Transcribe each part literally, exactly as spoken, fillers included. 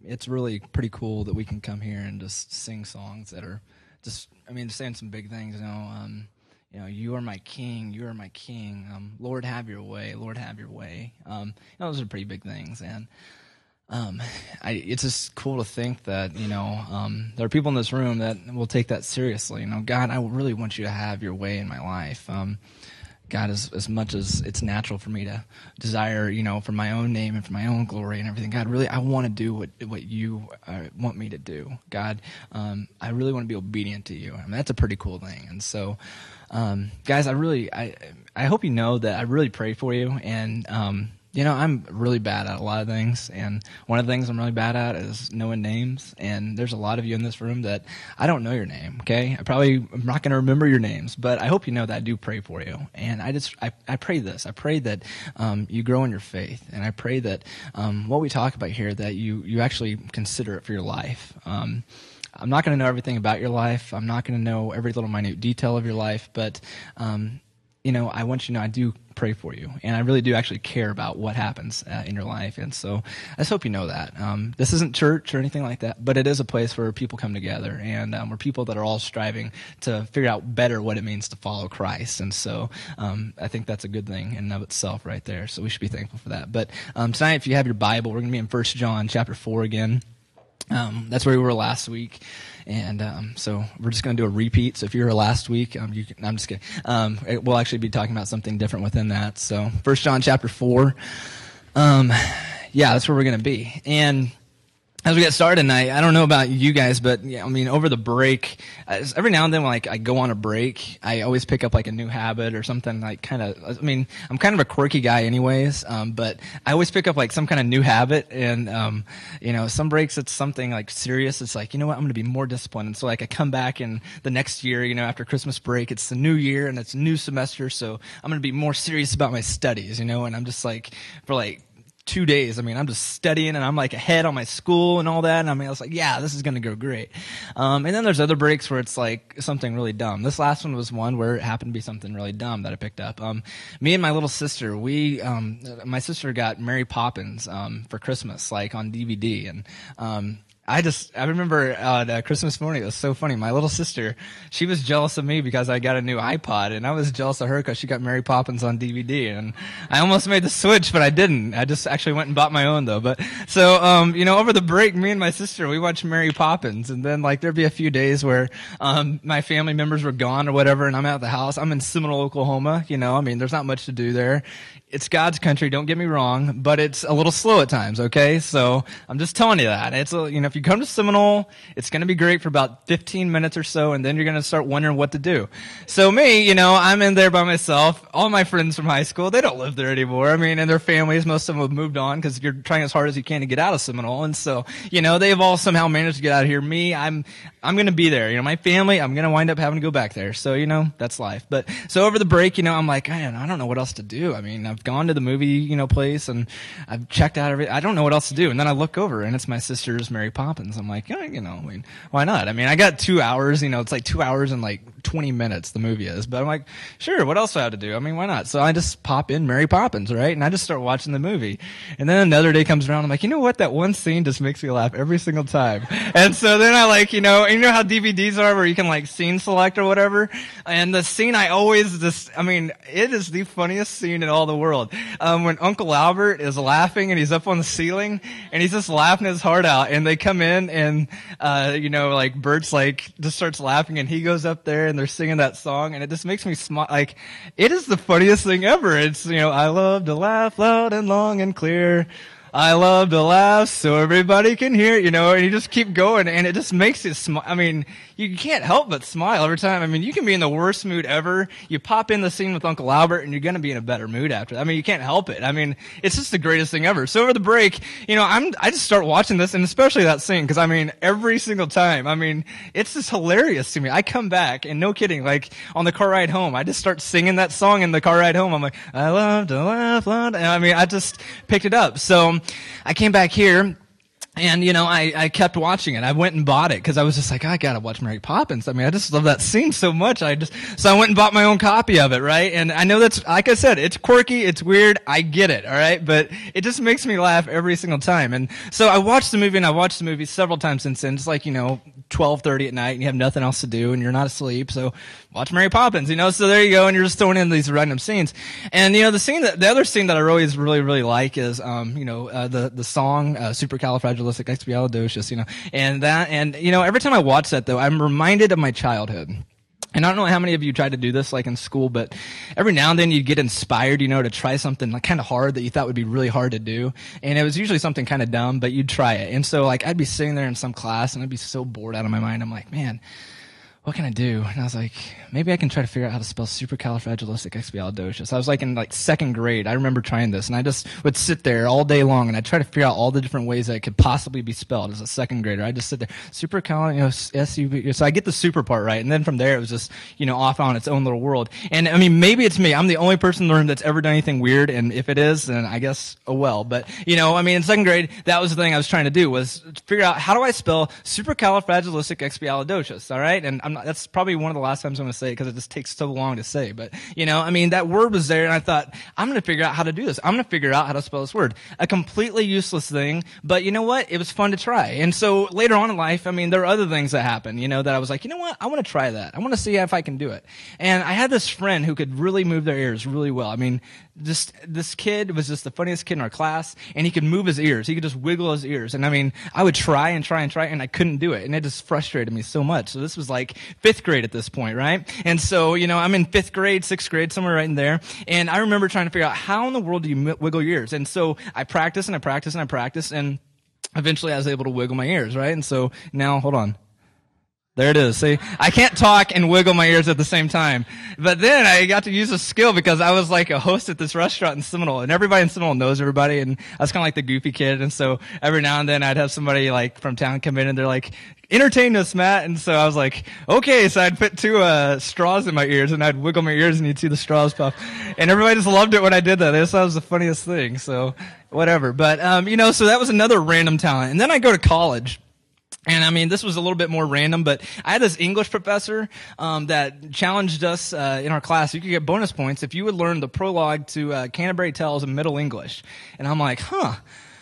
it's really pretty cool that we can come here and just sing songs that are just, I mean, saying some big things, you know, um, you know, you are my king, you are my king, um, Lord, have your way, Lord, have your way. Um, you know, those are pretty big things, and um, I, it's just cool to think that, you know, um, there are people in this room that will take that seriously. You know, God, I really want you to have your way in my life. Um, God, as, as much as it's natural for me to desire, you know, for my own name and for my own glory and everything, God, really, I want to do what what you uh, want me to do. God, um, I really want to be obedient to you. I mean, that's a pretty cool thing. And so, um, guys, I really, I, I hope you know that I really pray for you. And, um, you know, I'm really bad at a lot of things, and one of the things I'm really bad at is knowing names, and there's a lot of you in this room that I don't know your name, okay? I probably am not going to remember your names, but I hope you know that I do pray for you, and I just, I, I pray this. I pray that um, you grow in your faith, and I pray that um, what we talk about here, that you, you actually consider it for your life. Um, I'm not going to know everything about your life. I'm not going to know every little minute detail of your life, but um, you know, I want you to know I do pray for you, and I really do actually care about what happens uh, in your life, and so I just hope you know that. Um, this isn't church or anything like that, but it is a place where people come together, and um, we're people that are all striving to figure out better what it means to follow Christ, and so um, I think that's a good thing in and of itself right there, so we should be thankful for that. But um, tonight, if you have your Bible, we're going to be in First John chapter four again. Um, that's where we were last week, and um, so we're just going to do a repeat. So if you were last week, um, you can, I'm just kidding. Um, we'll actually be talking about something different within that. So First John chapter four, um, yeah, that's where we're going to be. And as we get started tonight, I don't know about you guys, but yeah, I mean, over the break, uh, every now and then when like I go on a break, I always pick up like a new habit or something like kind of, I mean, I'm kind of a quirky guy anyways, um, but I always pick up like some kind of new habit, and, um, you know, some breaks it's something like serious. It's like, you know what, I'm going to be more disciplined. And so like I come back in the next year, you know, after Christmas break, it's the new year and it's a new semester. So I'm going to be more serious about my studies, you know, and I'm just like, for like, two days. I mean, I'm just studying, and I'm like ahead on my school and all that. And I mean, I was like, yeah, this is going to go great. Um, and then there's other breaks where it's like something really dumb. This last one was one where it happened to be something really dumb that I picked up. Um, me and my little sister, we, um, my sister got Mary Poppins, um, for Christmas, like on D V D. And, um, I just, I remember uh, uh, Christmas morning, it was so funny. My little sister, she was jealous of me because I got a new iPod, and I was jealous of her because she got Mary Poppins on D V D, and I almost made the switch, but I didn't. I just actually went and bought my own, though. But so, um, you know, over the break, me and my sister, we watched Mary Poppins, and then, like, there'd be a few days where um, my family members were gone or whatever, and I'm at the house. I'm in Seminole, Oklahoma, you know, I mean, there's not much to do there. It's God's country, don't get me wrong, but it's a little slow at times, okay? So I'm just telling you that. It's a, you know, if you come to Seminole, it's going to be great for about fifteen minutes or so, and then you're going to start wondering what to do. So me, you know, I'm in there by myself. All my friends from high school, they don't live there anymore. I mean, and their families, most of them have moved on because you're trying as hard as you can to get out of Seminole. And so, you know, they've all somehow managed to get out of here. Me, I'm, I'm going to be there. You know, my family, I'm going to wind up having to go back there. So, you know, that's life. But so over the break, you know, I'm like, man, I don't know what else to do. I mean, I've gone to the movie, you know, place, and I've checked out every, I don't know what else to do. And then I look over, and it's my sister's Mary Poppins. I'm like, yeah, you know, I mean, why not? I mean, I got two hours, you know, it's like two hours and like twenty minutes, the movie is. But I'm like, sure, what else do I have to do? I mean, why not? So I just pop in Mary Poppins, right? And I just start watching the movie. And then another day comes around, I'm like, you know what? That one scene just makes me laugh every single time. And so then I like, you know, and you know how D V Ds are where you can like scene select or whatever? And the scene I always just, I mean, it is the funniest scene in all the world. Um, when Uncle Albert is laughing and he's up on the ceiling and he's just laughing his heart out, and they come in and, uh, you know, like Bert's like, just starts laughing, and he goes up there and they're singing that song, and it just makes me smile. Like, it is the funniest thing ever. It's, you know, I love to laugh loud and long and clear. I love to laugh so everybody can hear, you know, and you just keep going, and it just makes you smile. I mean, you can't help but smile every time. I mean, you can be in the worst mood ever. You pop in the scene with Uncle Albert, and you're going to be in a better mood after. I mean, you can't help it. I mean, it's just the greatest thing ever. So over the break, you know, I'm, I just start watching this, and especially that scene, because I mean, every single time, I mean, it's just hilarious to me. I come back, and no kidding, like, on the car ride home, I just start singing that song in the car ride home. I'm like, I love to laugh loud. And I mean, I just picked it up. So I came back here, And, you know, I, I kept watching it. I went and bought it because I was just like, I gotta watch Mary Poppins. I mean, I just love that scene so much. I just, so I went and bought my own copy of it, right? And I know that's, like I said, it's quirky, it's weird, I get it, alright? But it just makes me laugh every single time. And so I watched the movie, and I watched the movie several times since then. It's like, you know, twelve thirty at night, and you have nothing else to do, and you're not asleep, so watch Mary Poppins, you know? So there you go, and you're just throwing in these random scenes. And, you know, the scene that, the other scene that I always really, really like is, um, you know, uh, the, the song, uh, Supercalifragilisticexpialidocious, you know, and that, and, you know, every time I watch that, though, I'm reminded of my childhood. And I don't know how many of you tried to do this, like in school, but every now and then you'd get inspired, you know, to try something like kind of hard that you thought would be really hard to do. And it was usually something kind of dumb, but you'd try it. And so, like, I'd be sitting there in some class, and I'd be so bored out of my mind. I'm like, man, what can I do? And I was like, maybe I can try to figure out how to spell supercalifragilisticexpialidocious. I was like in like second grade. I remember trying this, and I just would sit there all day long, and I'd try to figure out all the different ways that it could possibly be spelled as a second grader. I'd just sit there, supercal, you know, S U V. So I get the super part right, and then from there it was just, you know, off on its own little world. And I mean, maybe it's me. I'm the only person in the room that's ever done anything weird, and if it is, then I guess, oh well. But, you know, I mean, in second grade, that was the thing I was trying to do, was figure out how do I spell supercalifragilisticexpialidocious, all right? And I'm not, that's probably one of the last times I'm going to say it because it just takes so long to say. But, you know, I mean, that word was there, and I thought, I'm going to figure out how to do this. I'm going to figure out how to spell this word. A completely useless thing, but you know what? It was fun to try. And so later on in life, I mean, there were other things that happened, you know, that I was like, you know what? I want to try that. I want to see if I can do it. And I had this friend who could really move their ears really well. I mean, just this kid was just the funniest kid in our class, and he could move his ears. He could just wiggle his ears. And I mean, I would try and try and try, and I couldn't do it. And it just frustrated me so much. So this was like fifth grade at this point, right? And so, you know, I'm in fifth grade, sixth grade, somewhere right in there. And I remember trying to figure out how in the world do you m- wiggle your ears? And so I practiced and I practiced and I practiced, and eventually I was able to wiggle my ears, right? And so now, hold on. There it is. See, I can't talk and wiggle my ears at the same time. But then I got to use a skill because I was like a host at this restaurant in Seminole, and everybody in Seminole knows everybody, and I was kind of like the goofy kid. And so every now and then I'd have somebody like from town come in, and they're like, entertain us, Matt. And so I was like, okay. So I'd put two uh, straws in my ears, and I'd wiggle my ears, and you'd see the straws pop. And everybody just loved it when I did that. They just thought it was the funniest thing. So whatever. But, um, you know, so that was another random talent. And then I go to college. And I mean, this was a little bit more random, but I had this English professor um, that challenged us uh, in our class. You could get bonus points if you would learn the prologue to uh, Canterbury Tales in Middle English. And I'm like, huh,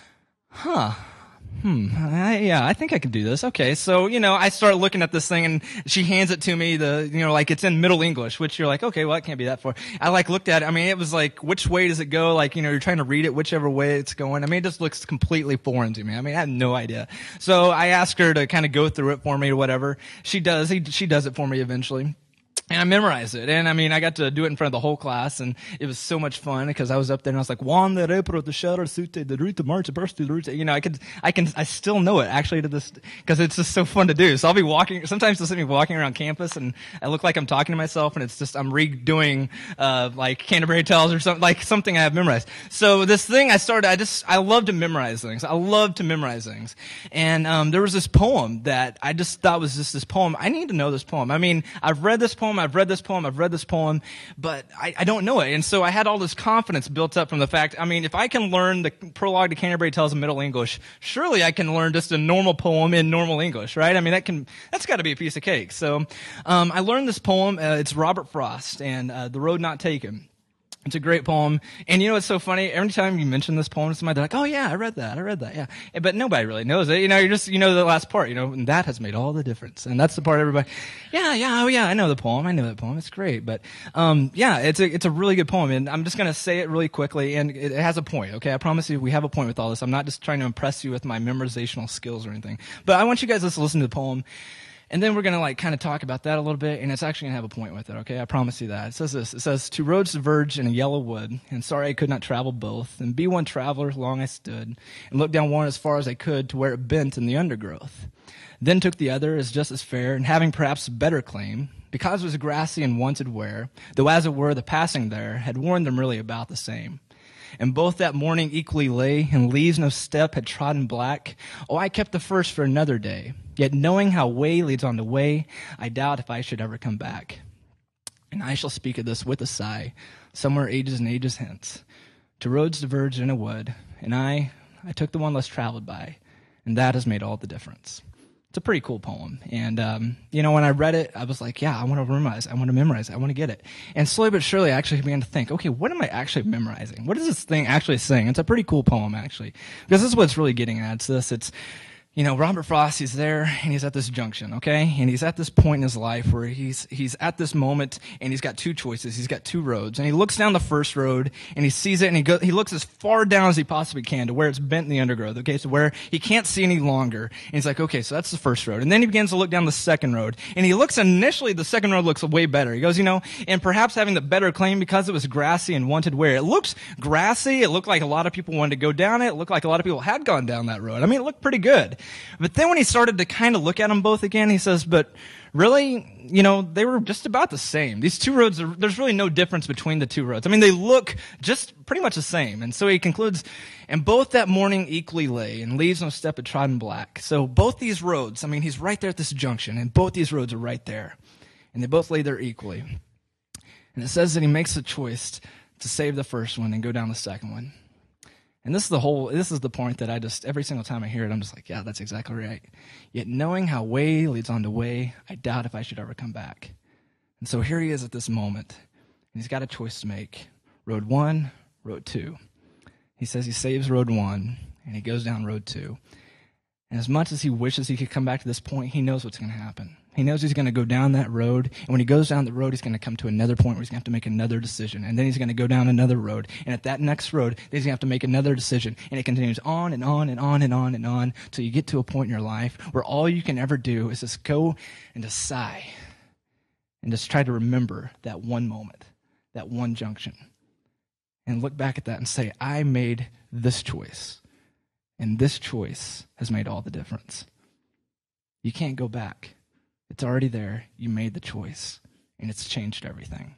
huh. Hmm. I, yeah, I think I can do this. Okay. So, you know, I start looking at this thing, and she hands it to me, the, you know, like it's in Middle English, which you're like, okay, well, it can't be that far. I like looked at it. I mean, it was like, which way does it go? Like, you know, you're trying to read it, whichever way it's going. I mean, it just looks completely foreign to me. I mean, I had no idea. So I asked her to kind of go through it for me or whatever. She does. He, she does it for me eventually. And I memorized it. And I mean, I got to do it in front of the whole class, and it was so much fun because I was up there and I was like, Juan de repro the shutter suite the route the march burst the route. You know, I could, I can, I still know it actually to this, because it's just so fun to do. So I'll be walking, sometimes you'll see me walking around campus, and I look like I'm talking to myself, and it's just, I'm redoing, uh, like Canterbury Tales or something, like something I have memorized. So this thing I started, I just, I love to memorize things. I love to memorize things. And, um, there was this poem that I just thought was just this poem. I need to know this poem. I mean, I've read this poem. I've read this poem, I've read this poem, but I, I don't know it. And so I had all this confidence built up from the fact, I mean, if I can learn the prologue to Canterbury Tales in Middle English, surely I can learn just a normal poem in normal English, right? I mean, that can, that's got to be a piece of cake. So um, I learned this poem. Uh, it's Robert Frost, and uh, The Road Not Taken. It's a great poem. And you know what's so funny? Every time you mention this poem to somebody, they're like, oh yeah, I read that, I read that, yeah. But nobody really knows it. You know, you're just, you know the last part, you know, and that has made all the difference. And that's the part everybody, yeah, yeah, oh yeah, I know the poem, I know that poem, it's great. But, um, yeah, it's a, it's a really good poem. And I'm just gonna say it really quickly, and it has a point, okay? I promise you we have a point with all this. I'm not just trying to impress you with my memorizational skills or anything. But I want you guys to listen to the poem. And then we're going to like kind of talk about that a little bit, and it's actually going to have a point with it, okay? I promise you that. It says this. It says, two roads diverged in a yellow wood, and sorry I could not travel both. And be one traveler, long I stood, and looked down one as far as I could to where it bent in the undergrowth. Then took the other as just as fair, and having perhaps a better claim, because it was grassy and wanted wear, though as it were the passing there had warned them really about the same. And both that morning equally lay, and leaves no step had trodden black. Oh, I kept the first for another day. Yet knowing how way leads on to way, I doubt if I should ever come back. And I shall speak of this with a sigh, somewhere ages and ages hence. Two roads diverged in a wood, and I, I took the one less traveled by, and that has made all the difference. It's a pretty cool poem. And, um, you know, when I read it, I was like, yeah, I want to memorize it. I want to memorize it. I want to get it. And slowly but surely, I actually began to think, okay, what am I actually memorizing? What is this thing actually saying? It's a pretty cool poem, actually. Because this is what it's really getting at. It's this. It's, you know, Robert Frost, he's there, and he's at this junction, okay? And he's at this point in his life where he's he's at this moment, and he's got two choices. He's got two roads. And he looks down the first road, and he sees it, and he go, he looks as far down as he possibly can to where it's bent in the undergrowth, okay? So where he can't see any longer. And he's like, okay, so that's the first road. And then he begins to look down the second road. And he looks, initially, the second road looks way better. He goes, you know, and perhaps having the better claim because it was grassy and wanted wear. It looks grassy. It looked like a lot of people wanted to go down it. It looked like a lot of people had gone down that road. I mean, it looked pretty good. But then when he started to kind of look at them both again, he says, but really, you know, they were just about the same. These two roads, are, there's really no difference between the two roads. I mean, they look just pretty much the same. And so he concludes, and both that morning equally lay, and leaves no step had trodden black. So both these roads, I mean, he's right there at this junction, and both these roads are right there. And they both lay there equally. And it says that he makes a choice to save the first one and go down the second one. And this is the whole, this is the point that I just, every single time I hear it, I'm just like, yeah, that's exactly right. Yet knowing how way leads on to way, I doubt if I should ever come back. And so here he is at this moment, and he's got a choice to make. Road one, road two. He says he saves road one, and he goes down road two. And as much as he wishes he could come back to this point, he knows what's going to happen. He knows he's going to go down that road, and when he goes down the road, he's going to come to another point where he's going to have to make another decision, and then he's going to go down another road, and at that next road, then he's going to have to make another decision, and it continues on and on and on and on and on till you get to a point in your life where all you can ever do is just go and just sigh and just try to remember that one moment, that one junction, and look back at that and say, I made this choice, and this choice has made all the difference. You can't go back. It's already there. You made the choice, and it's changed everything.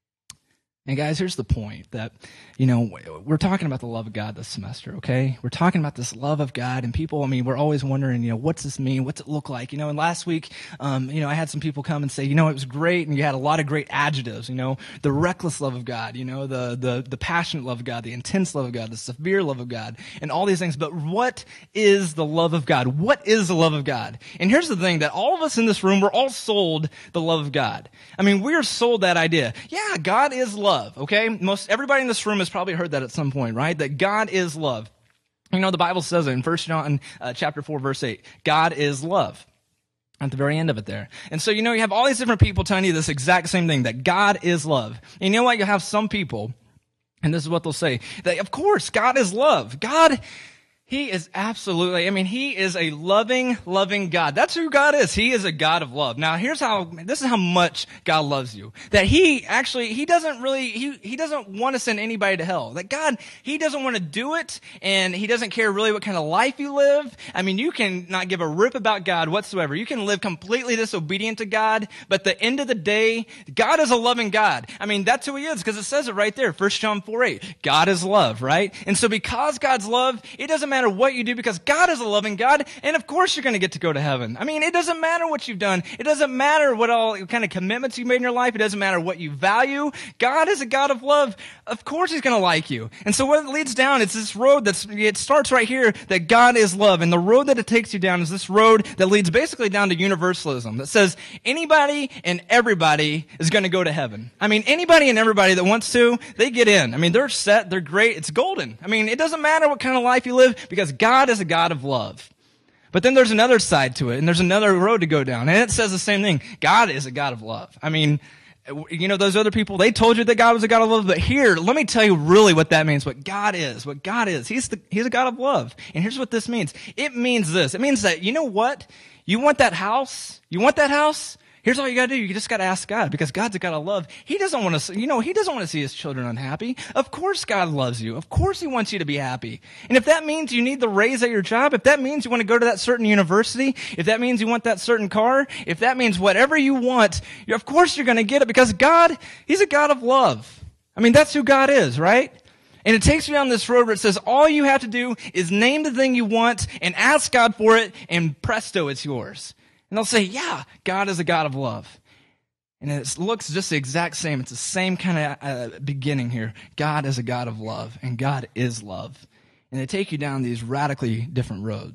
And guys, here's the point that, you know, we're talking about the love of God this semester, okay? We're talking about this love of God, and people, I mean, we're always wondering, you know, what's this mean? What's it look like? You know, and last week, um, you know, I had some people come and say, you know, it was great, and you had a lot of great adjectives, you know, the reckless love of God, you know, the, the, the passionate love of God, the intense love of God, the severe love of God, and all these things. But what is the love of God? What is the love of God? And here's the thing, that all of us in this room, we're all sold the love of God. I mean, we're sold that idea. Yeah, God is love. Love, okay? Most everybody in this room has probably heard that at some point, right? That God is love. You know, the Bible says it in First John uh, chapter four, verse eight. God is love. At the very end of it there. And so, you know, you have all these different people telling you this exact same thing, that God is love. And you know what? You have some people, and this is what they'll say, that of course, God is love. God, He is absolutely, I mean, He is a loving, loving God. That's who God is. He is a God of love. Now, here's how, this is how much God loves you. That He actually, He doesn't really, He, he doesn't want to send anybody to hell. That God, He doesn't want to do it, and He doesn't care really what kind of life you live. I mean, you can not give a rip about God whatsoever. You can live completely disobedient to God, but at the end of the day, God is a loving God. I mean, that's who He is, because it says it right there, First John four eight. God is love, right? And so because God's love, it doesn't matter what you do, because God is a loving God, and of course you're going to get to go to heaven. I mean, it doesn't matter what you've done. It doesn't matter what all kind of commitments you made in your life. It doesn't matter what you value. God is a God of love. Of course He's going to like you. And so what it leads down, it's this road that's, it starts right here, that God is love. And the road that it takes you down is this road that leads basically down to universalism, that says anybody and everybody is going to go to heaven. I mean, anybody and everybody that wants to, they get in. I mean, they're set, they're great, it's golden. I mean, it doesn't matter what kind of life you live, because God is a God of love. But then there's another side to it, and there's another road to go down, and it says the same thing. God is a God of love. I mean, you know, those other people, they told you that God was a God of love, but here, let me tell you really what that means, what God is, what God is. He's the, He's a God of love. And here's what this means. It means this. It means that, you know what? You want that house? You want that house? Here's all you gotta do. You just gotta ask God, because God's a God of love. He doesn't want to, you know, He doesn't want to see His children unhappy. Of course God loves you. Of course He wants you to be happy. And if that means you need the raise at your job, if that means you want to go to that certain university, if that means you want that certain car, if that means whatever you want, you're, of course you're gonna get it, because God, He's a God of love. I mean, that's who God is, right? And it takes you down this road where it says all you have to do is name the thing you want and ask God for it, and presto, it's yours. And they'll say, yeah, God is a God of love. And it looks just the exact same. It's the same kind of uh, beginning here. God is a God of love, and God is love. And they take you down these radically different roads.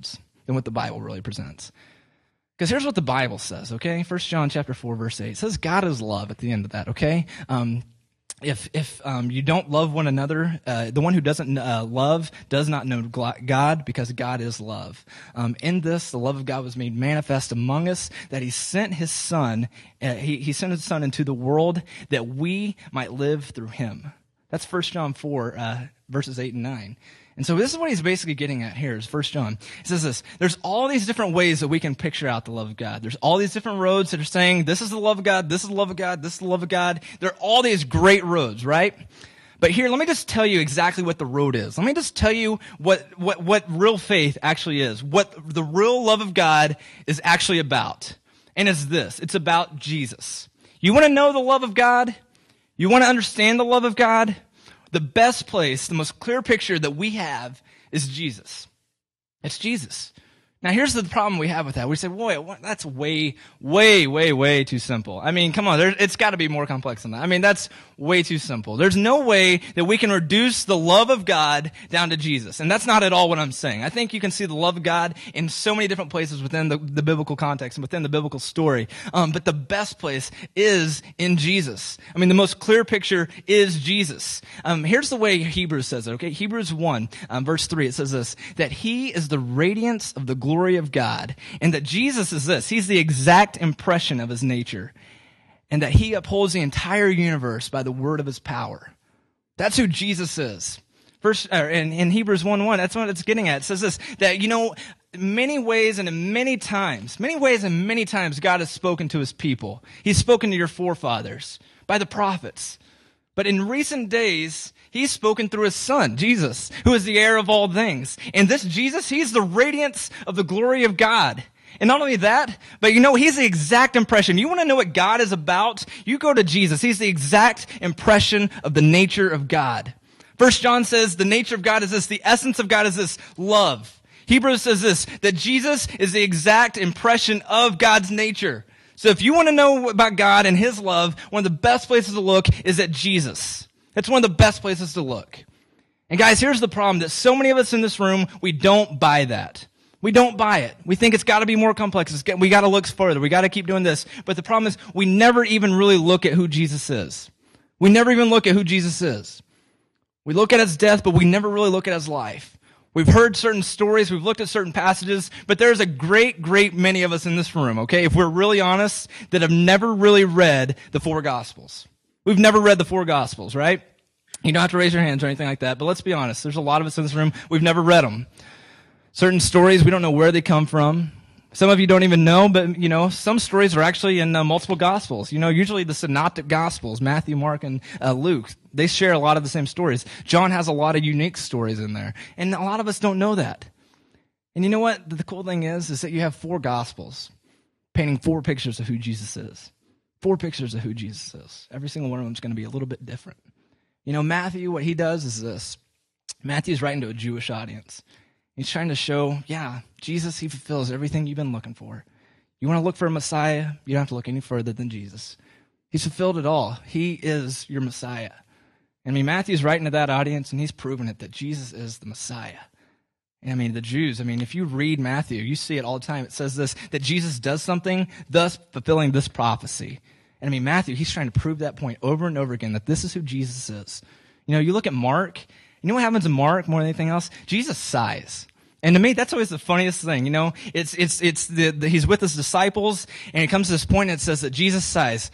than what the Bible really presents. Because here's what the Bible says, okay? First John chapter four, verse eight. It says God is love at the end of that, okay? Um, if if um, you don't love one another, uh, the one who doesn't uh, love does not know God, because God is love. Um, in this, the love of God was made manifest among us, that he sent his son, uh, he, he sent his son into the world that we might live through him. That's First John four, uh, verses eight and nine. And so this is what he's basically getting at here is First John. He says this, there's all these different ways that we can picture out the love of God. There's all these different roads that are saying, this is the love of God, this is the love of God, this is the love of God. There are all these great roads, right? But here, let me just tell you exactly what the road is. Let me just tell you what, what, what real faith actually is, what the real love of God is actually about. And it's this, it's about Jesus. You want to know the love of God? You want to understand the love of God? The best place, the most clear picture that we have is Jesus. It's Jesus. Now, here's the problem we have with that. We say, boy, that's way, way, way, way too simple. I mean, come on, there, it's got to be more complex than that. I mean, that's way too simple. There's no way that we can reduce the love of God down to Jesus. And that's not at all what I'm saying. I think you can see the love of God in so many different places within the, the biblical context and within the biblical story. Um, but the best place is in Jesus. I mean, the most clear picture is Jesus. Um, here's the way Hebrews says it, okay? Hebrews one, um, verse three, it says this, that he is the radiance of the glory of God, and that Jesus is this, he's the exact impression of his nature, and that he upholds the entire universe by the word of his power. That's who Jesus is. First, uh, in, in Hebrews one one, that's what it's getting at. It says this, that, you know, many ways and in many times, many ways and many times God has spoken to his people. He's spoken to your forefathers by the prophets. But in recent days, he's spoken through his son, Jesus, who is the heir of all things. And this Jesus, he's the radiance of the glory of God. And not only that, but you know, he's the exact impression. You want to know what God is about? You go to Jesus. He's the exact impression of the nature of God. First John says the nature of God is this, the essence of God is this, love. Hebrews says this, that Jesus is the exact impression of God's nature. So if you want to know about God and his love, one of the best places to look is at Jesus. That's one of the best places to look. And guys, here's the problem, that so many of us in this room, we don't buy that. We don't buy it. We think it's got to be more complex. It's got, we got to look further. We got to keep doing this. But the problem is we never even really look at who Jesus is. We never even look at who Jesus is. We look at his death, but we never really look at his life. We've heard certain stories, we've looked at certain passages, but there's a great, great many of us in this room, okay, if we're really honest, that have never really read the four Gospels. We've never read the four Gospels, right? You don't have to raise your hands or anything like that, but let's be honest, there's a lot of us in this room, we've never read them. Certain stories, we don't know where they come from. Some of you don't even know, but, you know, some stories are actually in uh, multiple Gospels. You know, usually the synoptic Gospels, Matthew, Mark, and uh, Luke, they share a lot of the same stories. John has a lot of unique stories in there, and a lot of us don't know that. And you know what? The cool thing is, is that you have four Gospels painting four pictures of who Jesus is. Four pictures of who Jesus is. Every single one of them is going to be a little bit different. You know, Matthew, what he does is this. Matthew's writing to a Jewish audience. He's trying to show, yeah, Jesus, he fulfills everything you've been looking for. You want to look for a Messiah? You don't have to look any further than Jesus. He's fulfilled it all. He is your Messiah. I mean, Matthew's writing to that audience, and he's proven it, that Jesus is the Messiah. And I mean, the Jews, I mean, if you read Matthew, you see it all the time. It says this, that Jesus does something, thus fulfilling this prophecy. And I mean, Matthew, he's trying to prove that point over and over again, that this is who Jesus is. You know, you look at Mark, you know what happens in Mark more than anything else? Jesus sighs. And to me, that's always the funniest thing, you know? It's, it's, it's the, the, he's with his disciples, and it comes to this point, and it says that Jesus sighs.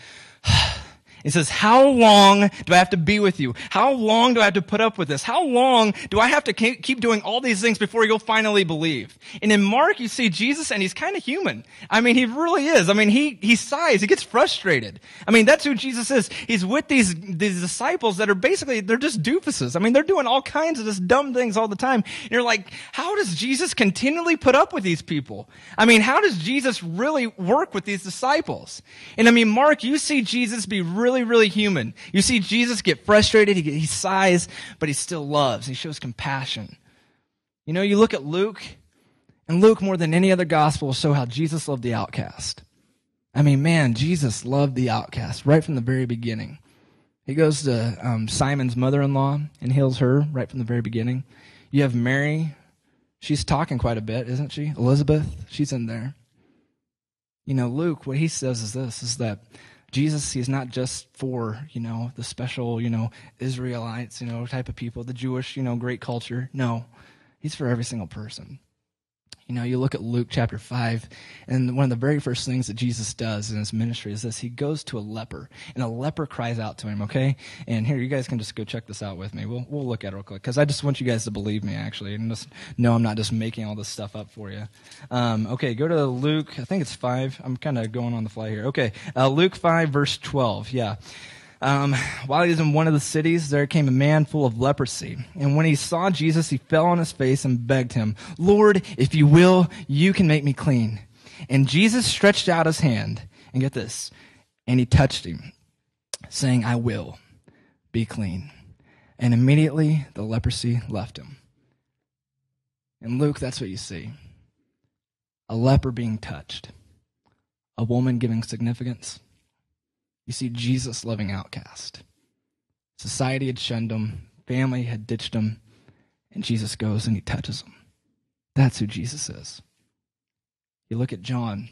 He says, how long do I have to be with you? How long do I have to put up with this? How long do I have to keep doing all these things before you'll finally believe? And in Mark, you see Jesus, and he's kind of human. I mean, he really is. I mean, he, he sighs. He gets frustrated. I mean, that's who Jesus is. He's with these, these disciples that are basically, they're just doofuses. I mean, they're doing all kinds of just dumb things all the time. And you're like, how does Jesus continually put up with these people? I mean, how does Jesus really work with these disciples? And I mean, Mark, you see Jesus be really Really, really human. You see Jesus get frustrated, he, he sighs, but he still loves. He shows compassion. You know, you look at Luke, and Luke, more than any other gospel, will show how Jesus loved the outcast. I mean, man, Jesus loved the outcast right from the very beginning. He goes to um, Simon's mother-in-law and heals her right from the very beginning. You have Mary, She's talking quite a bit, isn't she? Elizabeth, she's in there. You know, Luke, what he says is this, is that Jesus, he's not just for, you know, the special, you know, Israelites, you know, type of people, the Jewish, you know, great culture. No, he's for every single person. You know, you look at Luke chapter five, and one of the very first things that Jesus does in his ministry is this. He goes to a leper, and a leper cries out to him, okay? And here, you guys can just go check this out with me. We'll we'll look at it real quick, because I just want you guys to believe me, actually, and just know I'm not just making all this stuff up for you. Um, okay, go to Luke, I think it's five. I'm kind of going on the fly here. Okay, uh, Luke five, verse twelve, yeah. Um, while he was in one of the cities, there came a man full of leprosy. And when he saw Jesus, he fell on his face and begged him, "Lord, if you will, you can make me clean." And Jesus stretched out his hand, and get this, and he touched him, saying, "I will, be clean." And immediately the leprosy left him. In Luke, that's what you see. A leper being touched. A woman giving significance. You see Jesus loving outcast. Society had shunned him. Family had ditched him. And Jesus goes and he touches him. That's who Jesus is. You look at John,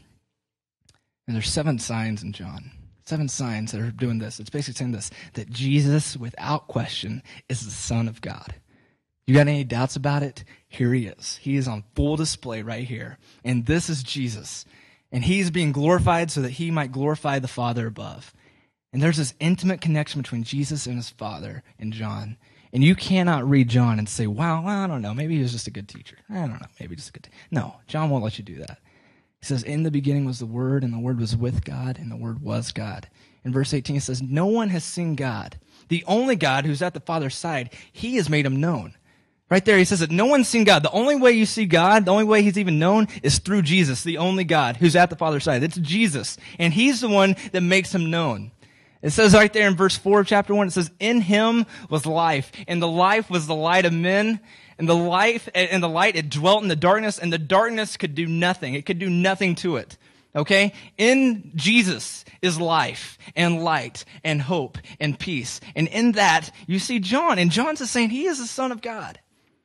and there's seven signs in John. Seven signs that are doing this. It's basically saying this, that Jesus, without question, is the Son of God. You got any doubts about it? Here he is. He is on full display right here. And this is Jesus. And he's being glorified so that he might glorify the Father above. And there's this intimate connection between Jesus and his Father in John. And you cannot read John and say, wow, well, I don't know, maybe he was just a good teacher. I don't know, maybe just a good teacher. No, John won't let you do that. He says, in the beginning was the Word, and the Word was with God, and the Word was God. In verse eighteen, it says, no one has seen God. The only God who's at the Father's side, he has made him known. Right there, he says that no one's seen God. The only way you see God, the only way he's even known, is through Jesus, the only God who's at the Father's side. It's Jesus. And he's the one that makes him known. It says right there in verse four of chapter one, it says, in him was life, and the life was the light of men, and the life and the light, it dwelt in the darkness, and the darkness could do nothing. It could do nothing to it. Okay? In Jesus is life and light and hope and peace. And in that, you see John, and John's just saying he is the Son of God.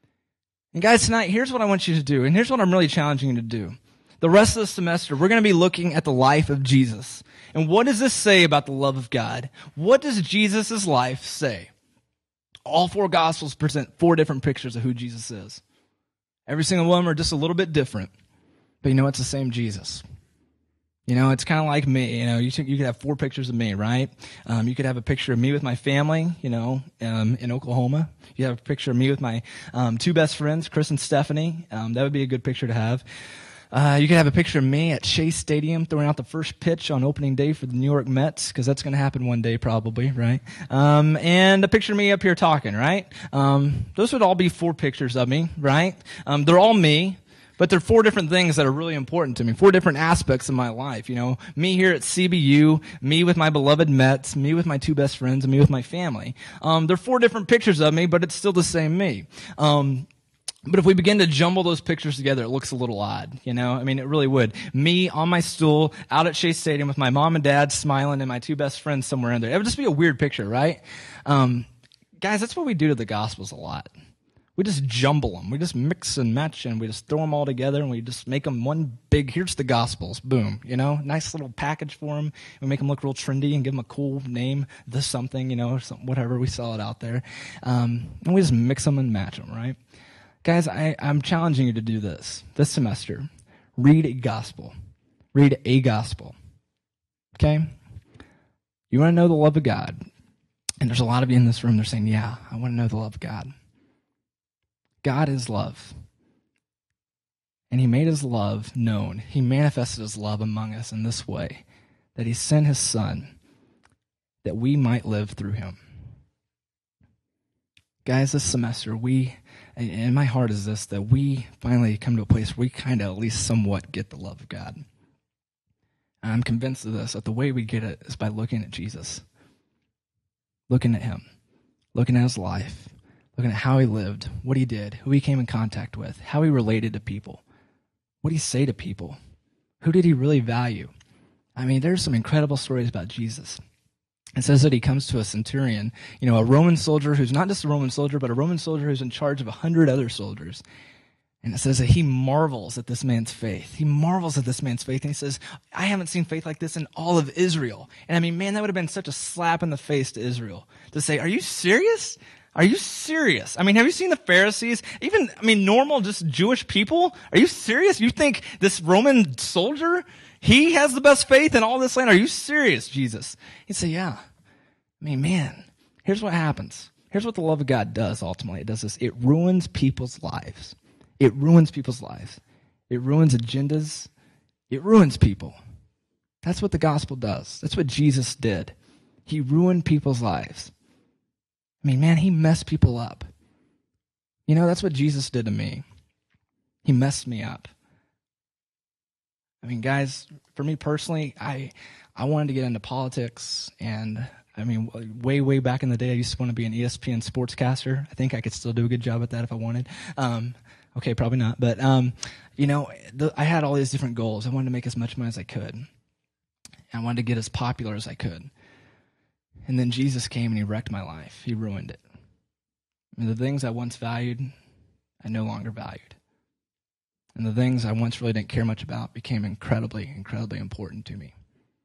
And guys, tonight, here's what I want you to do, and here's what I'm really challenging you to do. The rest of the semester, we're going to be looking at the life of Jesus. And what does this say about the love of God? What does Jesus' life say? All four Gospels present four different pictures of who Jesus is. Every single one of them are just a little bit different. But you know, it's the same Jesus. You know, it's kind of like me. You know, you, you could have four pictures of me, right? Um, you could have a picture of me with my family, you know, um, in Oklahoma. You have a picture of me with my um, two best friends, Chris and Stephanie. Um, that would be a good picture to have. Uh, you could have a picture of me at Shea Stadium throwing out the first pitch on opening day for the New York Mets, because that's going to happen one day probably, right? Um, and a picture of me up here talking, right? Um, those would all be four pictures of me, right? Um, they're all me. But there are four different things that are really important to me, four different aspects of my life. You know, me here at C B U, me with my beloved Mets, me with my two best friends, and me with my family. Um, there are four different pictures of me, but it's still the same me. Um, but if we begin to jumble those pictures together, it looks a little odd, you know? I mean, it really would. Me on my stool out at Shea Stadium with my mom and dad smiling and my two best friends somewhere in there. It would just be a weird picture, right? Um, guys, that's what we do to the Gospels a lot. We just jumble them. We just mix and match, and we just throw them all together, and we just make them one big, here's the Gospels, boom, you know, nice little package for them. We make them look real trendy and give them a cool name, the something, you know, or something, whatever, we sell it out there. Um, and we just mix them and match them, right? Guys, I, I'm challenging you to do this this semester. Read a gospel. Read a gospel. Okay? You want to know the love of God. And there's a lot of you in this room, they're saying, yeah, I want to know the love of God. God is love. And he made his love known. He manifested his love among us in this way, that he sent his son that we might live through him. Guys, this semester, we, and my heart is this, that we finally come to a place where we kind of at least somewhat get the love of God. And I'm convinced of this, that the way we get it is by looking at Jesus. Looking at him. Looking at his life. Looking at how he lived, what he did, who he came in contact with, how he related to people. What did he say to people? Who did he really value? I mean, there's some incredible stories about Jesus. It says that he comes to a centurion, you know, a Roman soldier who's not just a Roman soldier, but a Roman soldier who's in charge of a hundred other soldiers. And it says that he marvels at this man's faith. He marvels at this man's faith. And he says, I haven't seen faith like this in all of Israel. And I mean, man, that would have been such a slap in the face to Israel to say, are you serious? Are you serious? I mean, have you seen the Pharisees? Even, I mean, normal, just Jewish people? Are you serious? You think this Roman soldier, he has the best faith in all this land? Are you serious, Jesus? He'd say, yeah. I mean, man, here's what happens. Here's what the love of God does ultimately. It does this. It ruins people's lives. It ruins people's lives. It ruins agendas. It ruins people. That's what the gospel does. That's what Jesus did. He ruined people's lives. I mean, man, he messed people up. You know, that's what Jesus did to me. He messed me up. I mean, guys, for me personally, I I wanted to get into politics, and I mean, way, way back in the day, I used to want to be an E S P N sportscaster. I think I could still do a good job at that if I wanted. Um, okay, probably not. But, um, you know, the, I had all these different goals. I wanted to make as much money as I could. I wanted to get as popular as I could. And then Jesus came and he wrecked my life. He ruined it. I mean, the things I once valued, I no longer valued. And the things I once really didn't care much about became incredibly, incredibly important to me.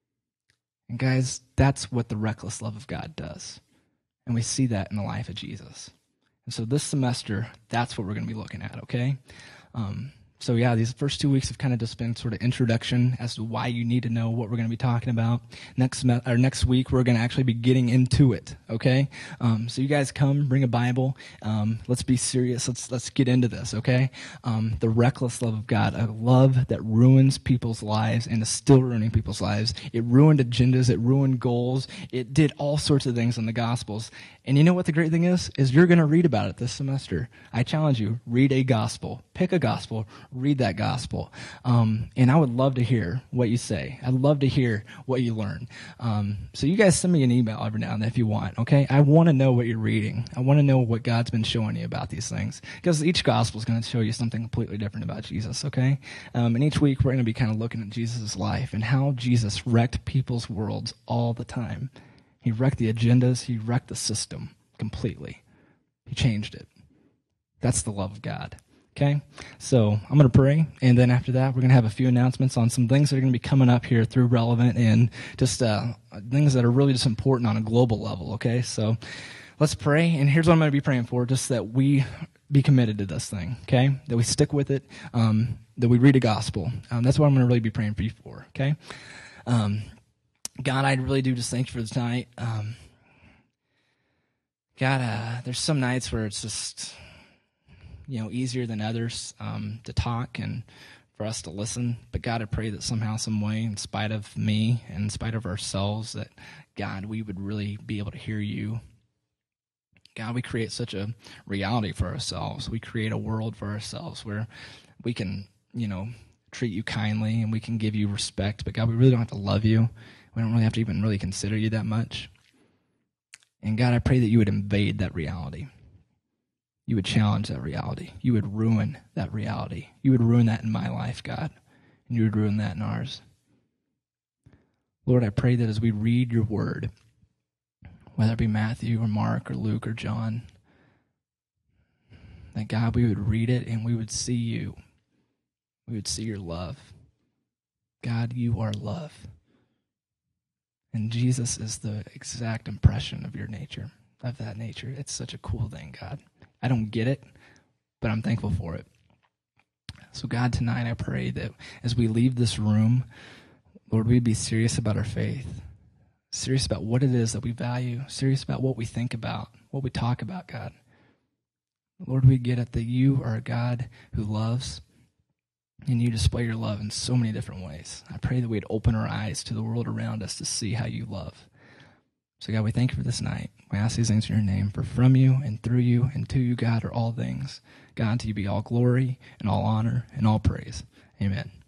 And guys, that's what the reckless love of God does. And we see that in the life of Jesus. And so this semester, that's what we're going to be looking at, okay? Um, so yeah, these first two weeks have kind of just been sort of introduction as to why you need to know what we're going to be talking about. Next me- or next week, we're going to actually be getting into it, okay? Um, so you guys come, bring a Bible. Um, let's be serious. Let's let's get into this, okay? Um, the reckless love of God, a love that ruins people's lives and is still ruining people's lives. It ruined agendas. It ruined goals. It did all sorts of things in the Gospels. And you know what the great thing is? Is you're going to read about it this semester. I challenge you, read a gospel. Pick a gospel. Read that gospel. Um, and I would love to hear what you say. I'd love to hear what you learn. Um, so you guys send me an email every now and then if you want, okay? I want to know what you're reading. I want to know what God's been showing you about these things. Because each gospel is going to show you something completely different about Jesus, okay? Um, and each week we're going to be kind of looking at Jesus' life and how Jesus wrecked people's worlds all the time. He wrecked the agendas. He wrecked the system completely. He changed it. That's the love of God. Okay? So I'm going to pray, and then after that, we're going to have a few announcements on some things that are going to be coming up here through Relevant and just uh, things that are really just important on a global level, okay? So let's pray, and here's what I'm going to be praying for, just that we be committed to this thing, okay? That we stick with it, um, that we read a gospel. Um, that's what I'm going to really be praying for you for, okay? Um, God, I really do just thank you for this night. Um, God, uh, there's some nights where it's just, you know, easier than others um, to talk and for us to listen. But God, I pray that somehow, some way, in spite of me and in spite of ourselves, that, God, we would really be able to hear you. God, we create such a reality for ourselves. We create a world for ourselves where we can, you know, treat you kindly and we can give you respect. But God, we really don't have to love you. We don't really have to even really consider you that much. And God, I pray that you would invade that reality. You would challenge that reality. You would ruin that reality. You would ruin that in my life, God. And you would ruin that in ours. Lord, I pray that as we read your word, whether it be Matthew or Mark or Luke or John, that God, we would read it and we would see you. We would see your love. God, you are love. And Jesus is the exact impression of your nature, of that nature. It's such a cool thing, God. I don't get it, but I'm thankful for it. So God, tonight I pray that as we leave this room, Lord, we'd be serious about our faith, serious about what it is that we value, serious about what we think about, what we talk about, God. Lord, we get it that you are a God who loves, and you display your love in so many different ways. I pray that we'd open our eyes to the world around us to see how you love. So God, we thank you for this night. We ask these things in your name, for from you and through you and to you, God, are all things. God, to you be all glory and all honor and all praise. Amen.